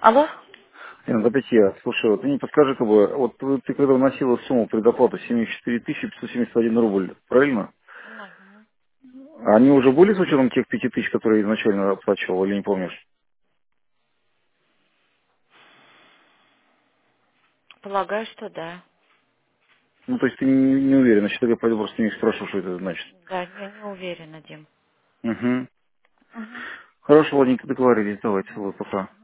Алло? Опять я. Слушай, вот ты мне подскажи, как бы, вот ты когда вносила сумму предоплаты 74 571 рубль, правильно? Мгм. А они уже были с учетом тех 5000, которые я изначально оплачивал, или не помнишь? Полагаю, что да. Ну, то есть ты не уверен, значит, я пойду просто не спрошу, что это значит. Да, я не уверена, Дим. Угу. Мгм. Хорошо, ладненько, договорились, давай, целую, пока.